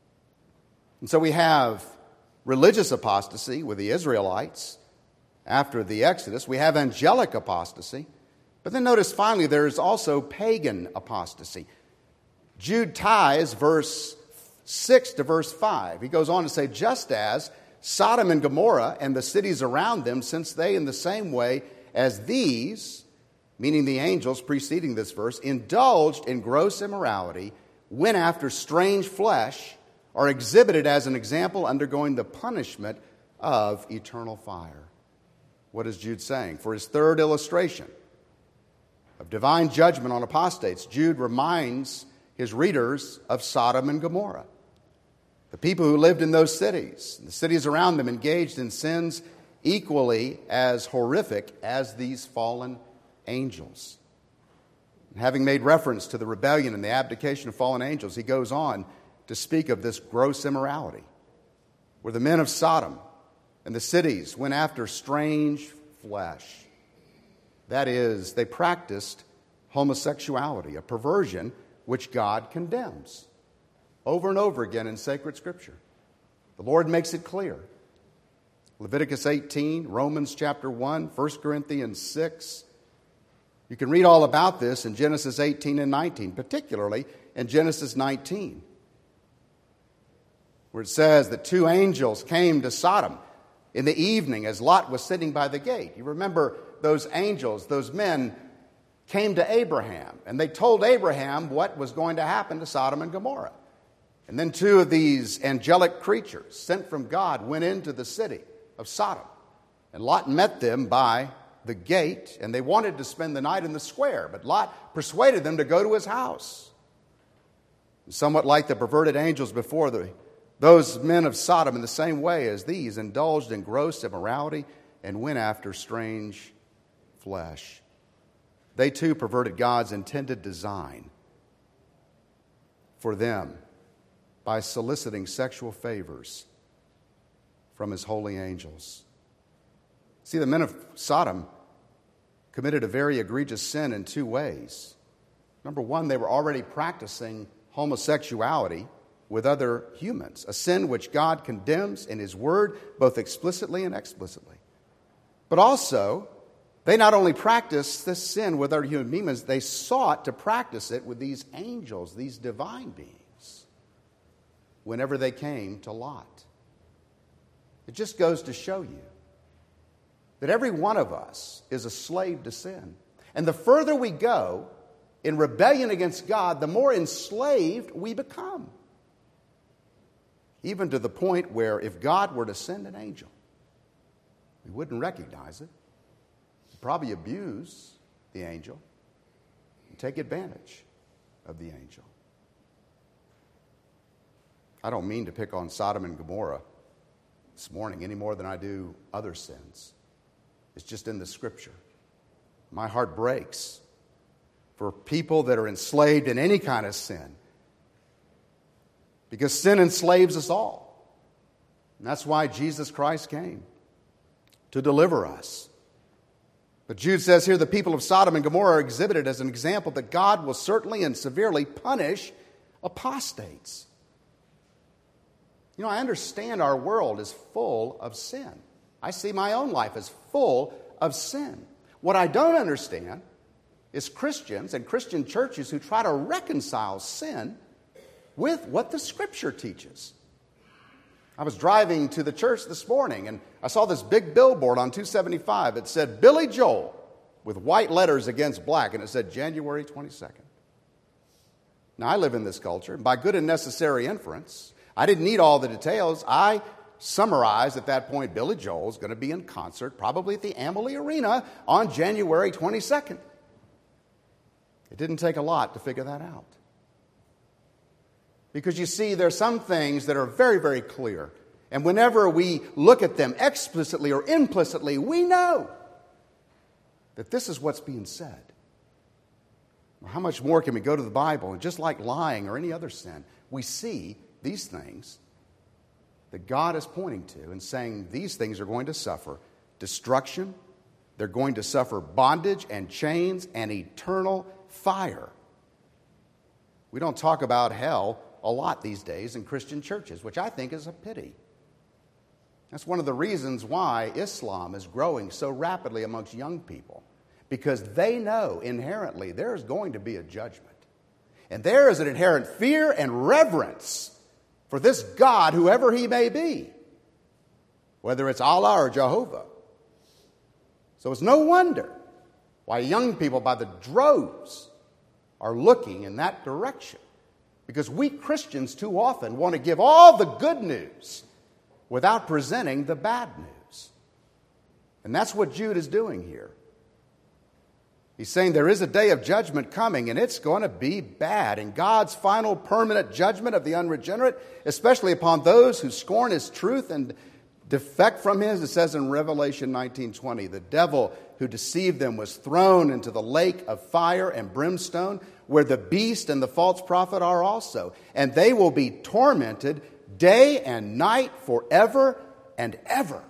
And so we have religious apostasy with the Israelites after the Exodus. We have angelic apostasy. But then notice finally there is also pagan apostasy. Jude ties verse 6 to verse 5. He goes on to say, just as Sodom and Gomorrah and the cities around them, since they in the same way as these, meaning the angels preceding this verse, indulged in gross immorality, went after strange flesh, are exhibited as an example undergoing the punishment of eternal fire. What is Jude saying? For his third illustration, of divine judgment on apostates, Jude reminds his readers of Sodom and Gomorrah. The people who lived in those cities, and the cities around them, engaged in sins equally as horrific as these fallen angels. And having made reference to the rebellion and the abdication of fallen angels, he goes on to speak of this gross immorality, where the men of Sodom and the cities went after strange flesh. That is, they practiced homosexuality, a perversion which God condemns over and over again in sacred Scripture. The Lord makes it clear. Leviticus 18, Romans chapter 1, 1 Corinthians 6. You can read all about this in Genesis 18 and 19, particularly in Genesis 19, where it says that two angels came to Sodom in the evening as Lot was sitting by the gate. You remember those angels, those men, came to Abraham, and they told Abraham what was going to happen to Sodom and Gomorrah. And then two of these angelic creatures sent from God went into the city of Sodom. And Lot met them by the gate, and they wanted to spend the night in the square, but Lot persuaded them to go to his house. Somewhat like the perverted angels before, those men of Sodom, in the same way as these, indulged in gross immorality and went after strange flesh. They too perverted God's intended design for them by soliciting sexual favors from his holy angels. See, the men of Sodom committed a very egregious sin in two ways. Number one, they were already practicing homosexuality with other humans, a sin which God condemns in His Word, both explicitly and explicitly. But also, they not only practiced this sin with other human beings, they sought to practice it with these angels, these divine beings, whenever they came to Lot. It just goes to show you that every one of us is a slave to sin. And the further we go in rebellion against God, the more enslaved we become. Even to the point where if God were to send an angel, we wouldn't recognize it. We'd probably abuse the angel and take advantage of the angel. I don't mean to pick on Sodom and Gomorrah this morning any more than I do other sins. It's just in the Scripture. My heart breaks for people that are enslaved in any kind of sin, because sin enslaves us all. And that's why Jesus Christ came, to deliver us. But Jude says here the people of Sodom and Gomorrah are exhibited as an example that God will certainly and severely punish apostates. You know, I understand our world is full of sin. I see my own life as full of sin. What I don't understand is Christians and Christian churches who try to reconcile sin with what the Scripture teaches. I was driving to the church this morning, and I saw this big billboard on 275. It said, Billy Joel, with white letters against black, and it said January 22nd. Now, I live in this culture, and by good and necessary inference, I didn't need all the details. I summarized at that point, Billy Joel is going to be in concert, probably at the Amalie Arena, on January 22nd. It didn't take a lot to figure that out. Because you see, there are some things that are very, very clear. And whenever we look at them explicitly or implicitly, we know that this is what's being said. Well, how much more can we go to the Bible? And just like lying or any other sin, we see these things that God is pointing to and saying these things are going to suffer destruction, they're going to suffer bondage and chains and eternal fire. We don't talk about hell a lot these days in Christian churches, which I think is a pity. That's one of the reasons why Islam is growing so rapidly amongst young people, because they know inherently there is going to be a judgment. And there is an inherent fear and reverence for this God, whoever he may be, whether it's Allah or Jehovah. So it's no wonder why young people by the droves are looking in that direction. Because we Christians too often want to give all the good news without presenting the bad news. And that's what Jude is doing here. He's saying there is a day of judgment coming, and it's going to be bad. And God's final permanent judgment of the unregenerate, especially upon those who scorn His truth and defect from His, it says in Revelation 19:20, the devil who deceived them was thrown into the lake of fire and brimstone, where the beast and the false prophet are also. And they will be tormented day and night forever and ever.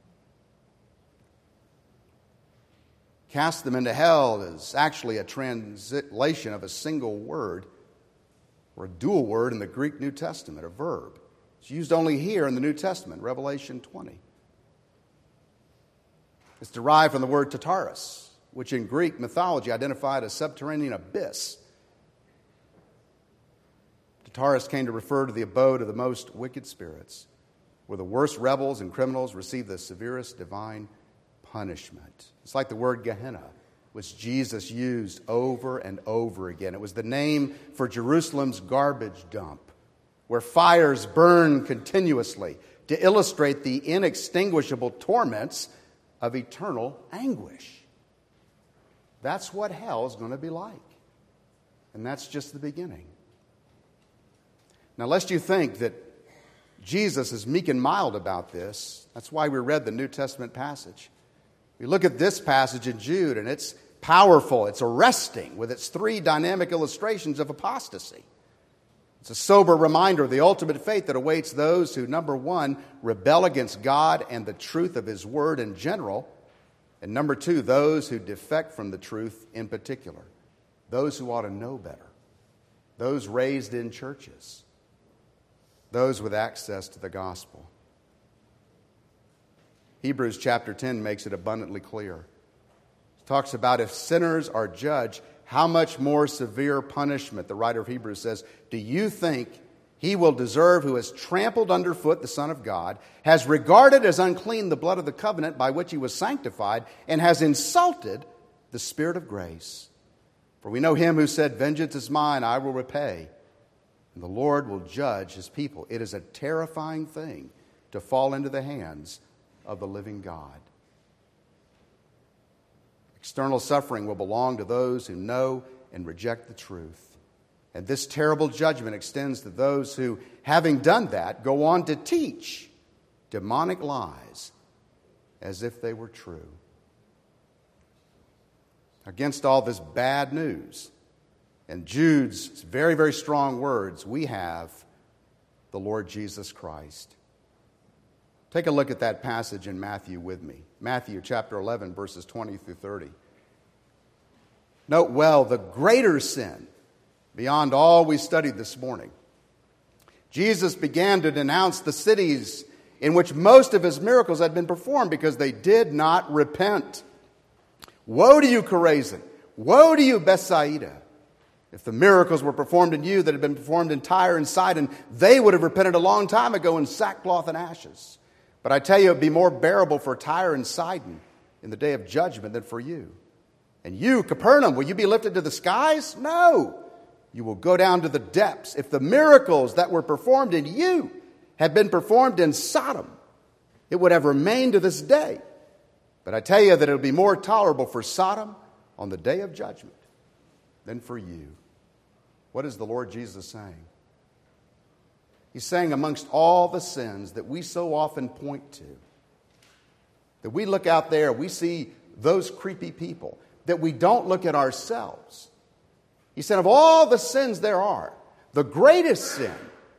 Cast them into hell is actually a translation of a single word, or a dual word in the Greek New Testament, a verb. It's used only here in the New Testament, Revelation 20. It's derived from the word Tartarus, which in Greek mythology identified a subterranean abyss. Tartarus came to refer to the abode of the most wicked spirits, where the worst rebels and criminals receive the severest divine punishment. It's like the word Gehenna, which Jesus used over and over again. It was the name for Jerusalem's garbage dump, where fires burn continuously to illustrate the inextinguishable torments of eternal anguish. That's what hell is going to be like. And that's just the beginning. Now, lest you think that Jesus is meek and mild about this, that's why we read the New Testament passage. We look at this passage in Jude, and it's powerful, it's arresting, with its three dynamic illustrations of apostasy. It's a sober reminder of the ultimate fate that awaits those who, number one, rebel against God and the truth of His Word in general, and number two, those who defect from the truth in particular, those who ought to know better, those raised in churches, those with access to the gospel. Hebrews chapter 10 makes it abundantly clear. It talks about if sinners are judged, how much more severe punishment, the writer of Hebrews says, do you think he will deserve who has trampled underfoot the Son of God, has regarded as unclean the blood of the covenant by which he was sanctified, and has insulted the Spirit of grace? For we know him who said, vengeance is mine, I will repay. And the Lord will judge His people. It is a terrifying thing to fall into the hands of the living God. External suffering will belong to those who know and reject the truth. And this terrible judgment extends to those who, having done that, go on to teach demonic lies as if they were true. Against all this bad news and Jude's very, very strong words, we have the Lord Jesus Christ. Take a look at that passage in Matthew with me. Matthew chapter 11, verses 20 through 30. Note well the greater sin beyond all we studied this morning. Jesus began to denounce the cities in which most of His miracles had been performed because they did not repent. Woe to you, Chorazin! Woe to you, Bethsaida! If the miracles were performed in you that had been performed in Tyre and Sidon, they would have repented a long time ago in sackcloth and ashes. But I tell you, it would be more bearable for Tyre and Sidon in the day of judgment than for you. And you, Capernaum, will you be lifted to the skies? No, you will go down to the depths. If the miracles that were performed in you had been performed in Sodom, it would have remained to this day. But I tell you that it will be more tolerable for Sodom on the day of judgment than for you. What is the Lord Jesus saying? He's saying amongst all the sins that we so often point to, that we look out there, we see those creepy people, that we don't look at ourselves. He said of all the sins there are, the greatest sin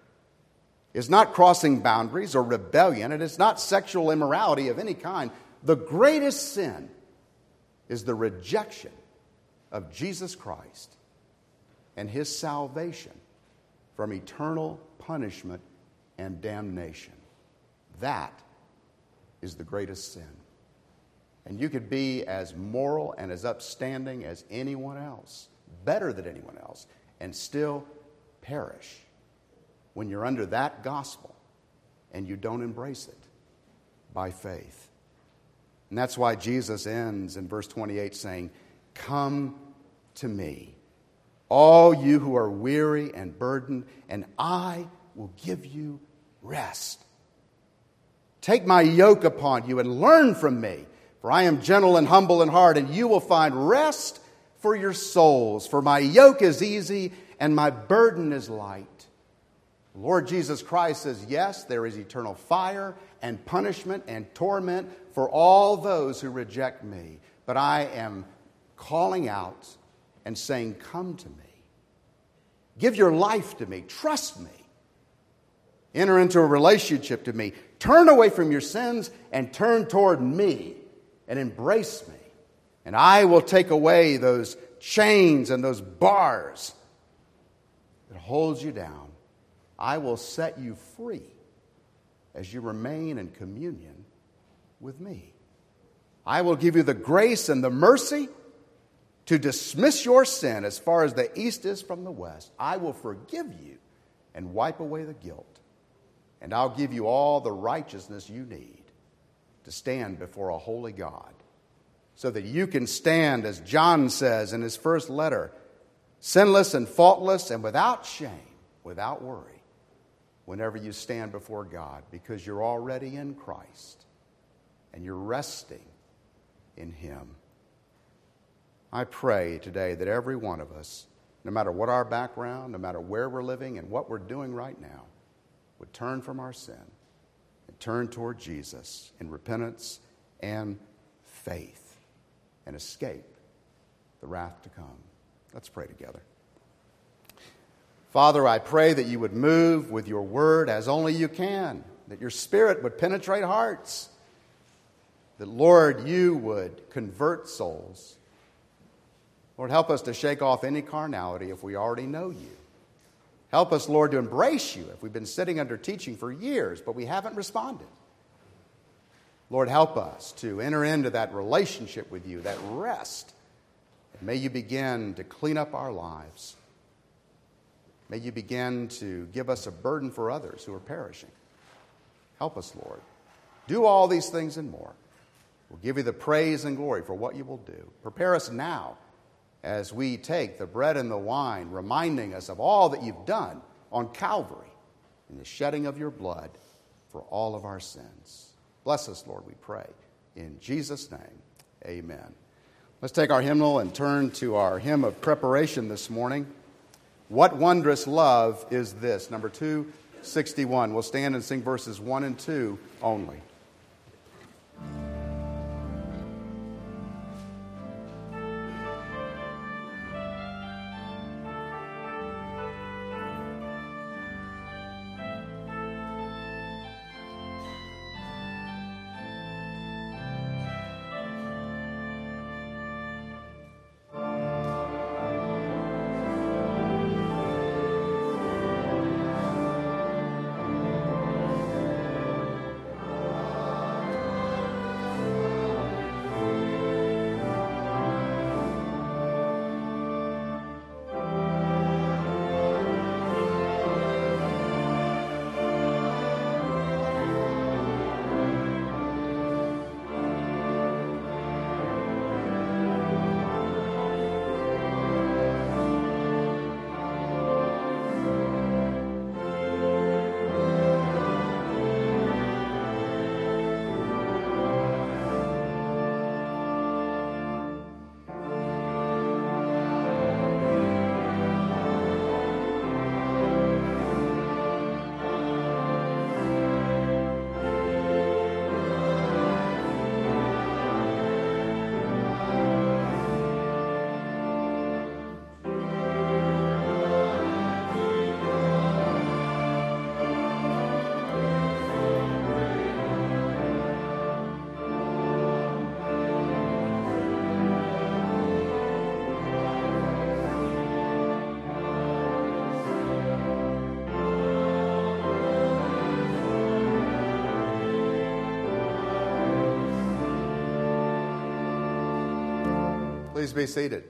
is not crossing boundaries or rebellion, and it's not sexual immorality of any kind. The greatest sin is the rejection of Jesus Christ and His salvation from eternal punishment and damnation. That is the greatest sin. And you could be as moral and as upstanding as anyone else, better than anyone else, and still perish when you're under that gospel and you don't embrace it by faith. And that's why Jesus ends in verse 28 saying, come to me, all you who are weary and burdened, and I will give you rest. Take my yoke upon you and learn from me, for I am gentle and humble in heart, and you will find rest for your souls. For my yoke is easy and my burden is light. Lord Jesus Christ says, yes, there is eternal fire and punishment and torment for all those who reject me. But I am calling out and saying, come to me. Give your life to me. Trust me. Enter into a relationship to me. Turn away from your sins and turn toward me and embrace me. And I will take away those chains and those bars that hold you down. I will set you free as you remain in communion with me. I will give you the grace and the mercy to dismiss your sin as far as the east is from the west. I will forgive you and wipe away the guilt. And I'll give you all the righteousness you need to stand before a holy God, so that you can stand, as John says in his first letter, sinless and faultless and without shame, without worry, whenever you stand before God, because you're already in Christ and you're resting in Him. I pray today that every one of us, no matter what our background, no matter where we're living and what we're doing right now, would turn from our sin and turn toward Jesus in repentance and faith and escape the wrath to come. Let's pray together. Father, I pray that you would move with your word as only you can, that your Spirit would penetrate hearts, that, Lord, you would convert souls. Lord, help us to shake off any carnality if we already know you. Help us, Lord, to embrace you if we've been sitting under teaching for years, but we haven't responded. Lord, help us to enter into that relationship with you, that rest. And may you begin to clean up our lives. May you begin to give us a burden for others who are perishing. Help us, Lord. Do all these things and more. We'll give you the praise and glory for what you will do. Prepare us now as we take the bread and the wine, reminding us of all that you've done on Calvary in the shedding of your blood for all of our sins. Bless us, Lord, we pray. In Jesus' name, amen. Let's take our hymnal and turn to our hymn of preparation this morning. What Wondrous Love Is This? Number 261. We'll stand and sing verses 1 and 2 only. Please be seated.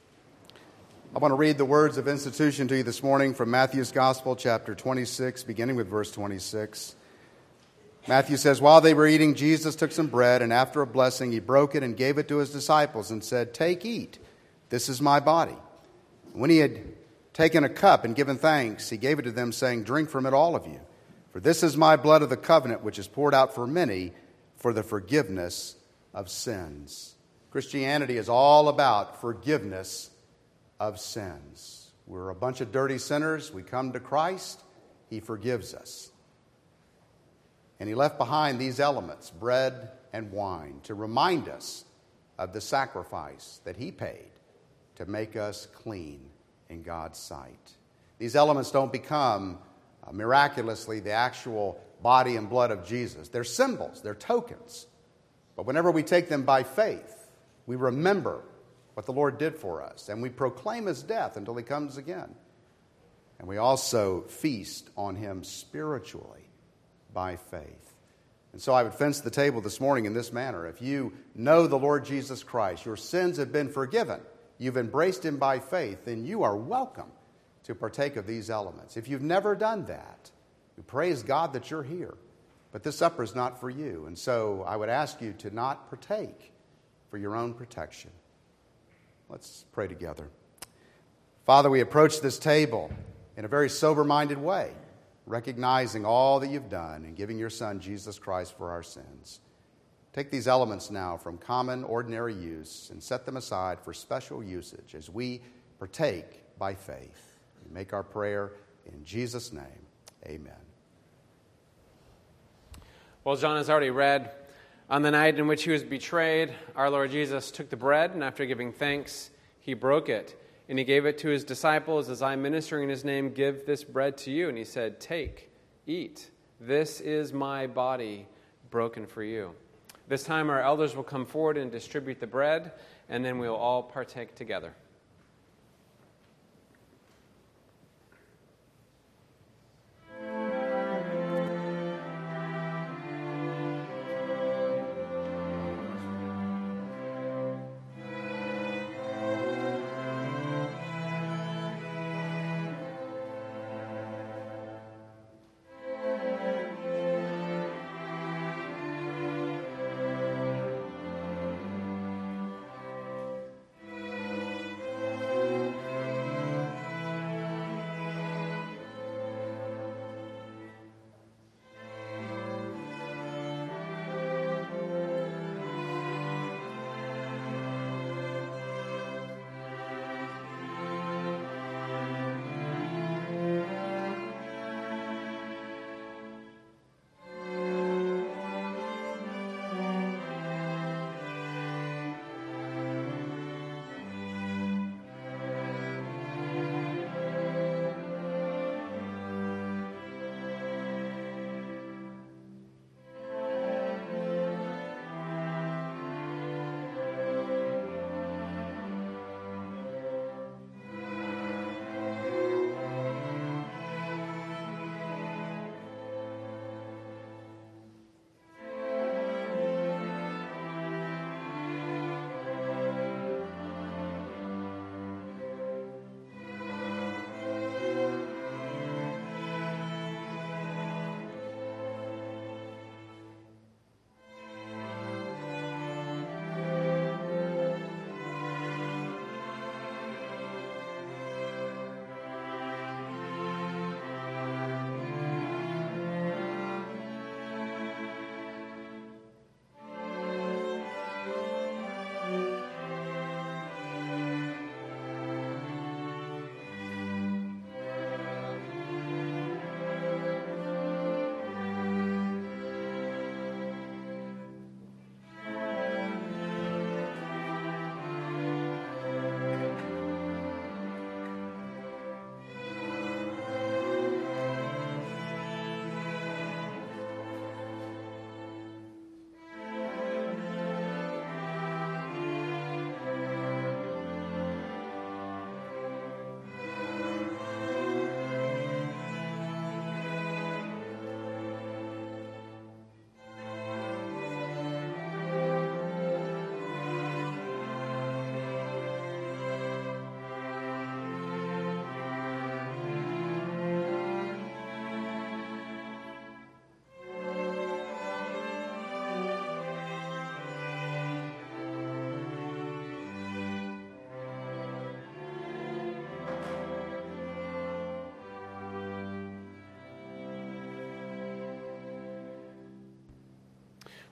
I want to read the words of institution to you this morning from Matthew's Gospel, chapter 26, beginning with verse 26. Matthew says, while they were eating, Jesus took some bread, and after a blessing, he broke it and gave it to his disciples and said, take, eat. This is my body. When he had taken a cup and given thanks, he gave it to them, saying, drink from it, all of you. For this is my blood of the covenant, which is poured out for many for the forgiveness of sins. Christianity is all about forgiveness of sins. We're a bunch of dirty sinners. We come to Christ. He forgives us. And He left behind these elements, bread and wine, to remind us of the sacrifice that He paid to make us clean in God's sight. These elements don't become miraculously the actual body and blood of Jesus. They're symbols, they're tokens. But whenever we take them by faith, we remember what the Lord did for us, and we proclaim His death until He comes again. And we also feast on Him spiritually by faith. And so I would fence the table this morning in this manner. If you know the Lord Jesus Christ, your sins have been forgiven, you've embraced Him by faith, then you are welcome to partake of these elements. If you've never done that, we praise God that you're here. But this supper is not for you. And so I would ask you to not partake for your own protection. Let's pray together. Father, we approach this table in a very sober-minded way, recognizing all that you've done and giving your Son, Jesus Christ, for our sins. Take these elements now from common, ordinary use and set them aside for special usage as we partake by faith. We make our prayer in Jesus' name. Amen. Well, John has already read, on the night in which He was betrayed, our Lord Jesus took the bread, and after giving thanks, He broke it. And He gave it to His disciples, as I, ministering in His name, give this bread to you. And He said, take, eat. This is my body broken for you. This time our elders will come forward and distribute the bread, and then we'll all partake together.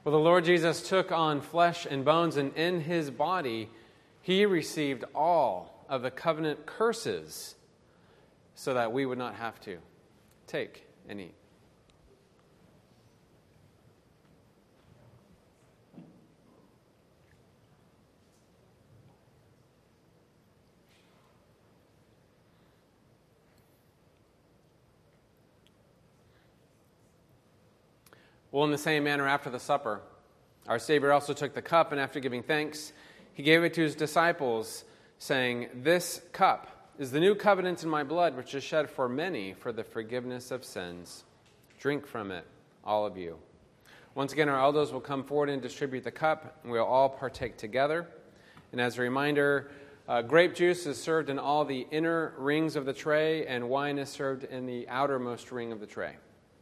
Well, the Lord Jesus took on flesh and bones, and in his body he received all of the covenant curses so that we would not have to. Take and eat. Well, in the same manner, after the supper, our Savior also took the cup, and after giving thanks, he gave it to his disciples, saying, "This cup is the new covenant in my blood, which is shed for many for the forgiveness of sins. Drink from it, all of you." Once again, our elders will come forward and distribute the cup, and we'll all partake together. And as a reminder, grape juice is served in all the inner rings of the tray, and wine is served in the outermost ring of the tray.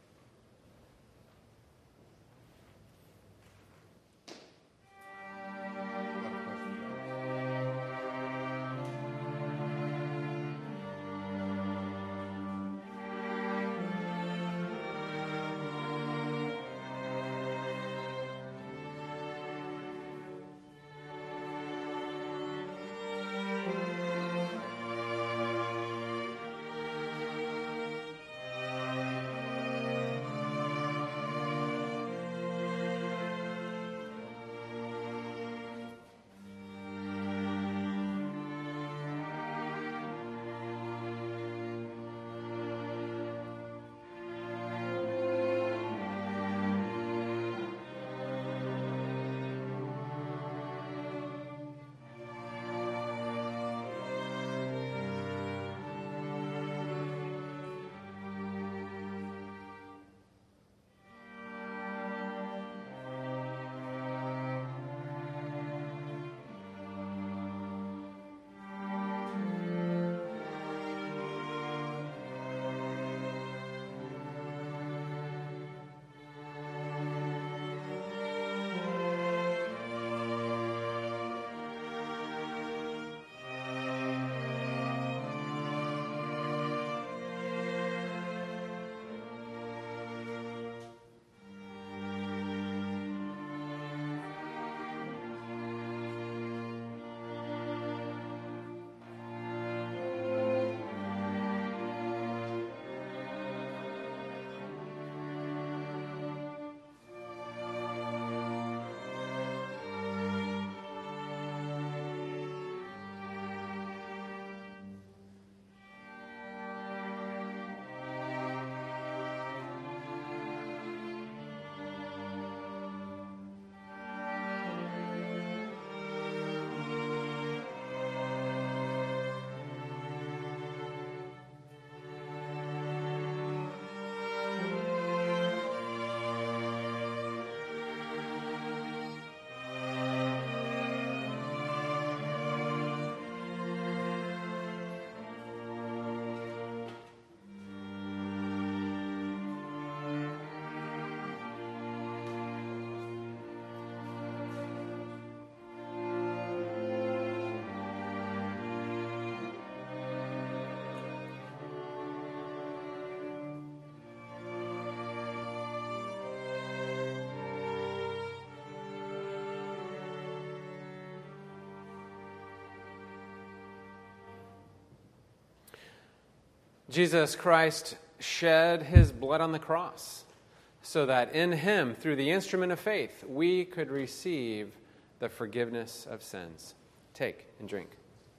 Jesus Christ shed his blood on the cross so that in him, through the instrument of faith, we could receive the forgiveness of sins. Take and drink.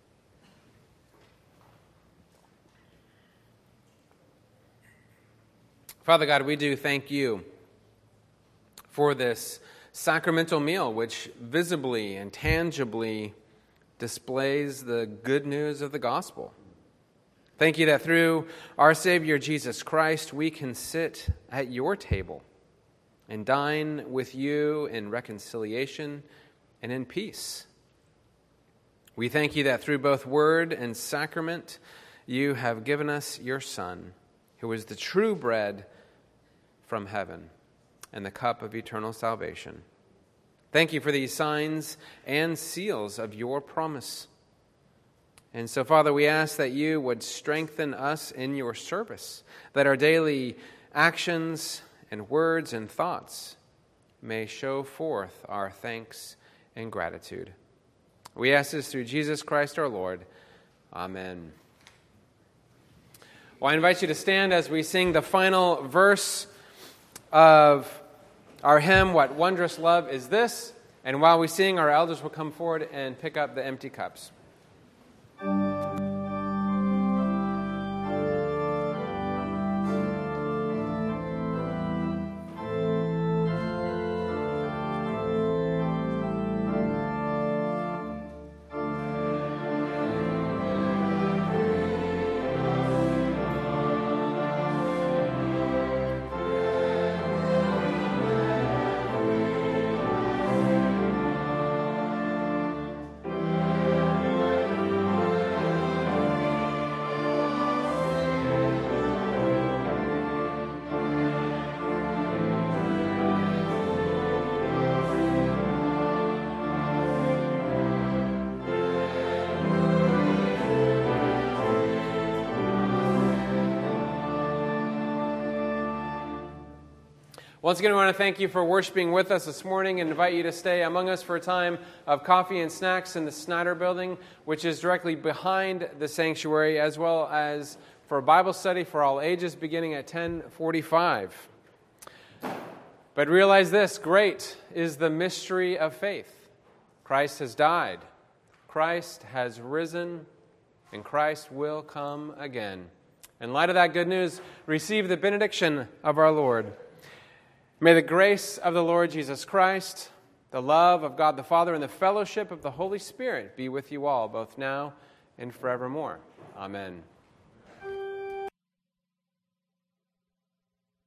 Father God, we do thank you for this sacramental meal which visibly and tangibly displays the good news of the gospel. Thank you that through our Savior Jesus Christ, we can sit at your table and dine with you in reconciliation and in peace. We thank you that through both word and sacrament, you have given us your Son, who is the true bread from heaven and the cup of eternal salvation. Thank you for these signs and seals of your promise. And so, Father, we ask that you would strengthen us in your service, that our daily actions and words and thoughts may show forth our thanks and gratitude. We ask this through Jesus Christ our Lord. Amen. Well, I invite you to stand as we sing the final verse of our hymn, What Wondrous Love Is This? And while we sing, our elders will come forward and pick up the empty cups. Once again, we want to thank you for worshiping with us this morning and invite you to stay among us for a time of coffee and snacks in the Snyder Building, which is directly behind the sanctuary, as well as for a Bible study for all ages beginning at 10:45. But realize this, great is the mystery of faith. Christ has died, Christ has risen, and Christ will come again. In light of that good news, receive the benediction of our Lord. May the grace of the Lord Jesus Christ, the love of God the Father, and the fellowship of the Holy Spirit be with you all, both now and forevermore. Amen.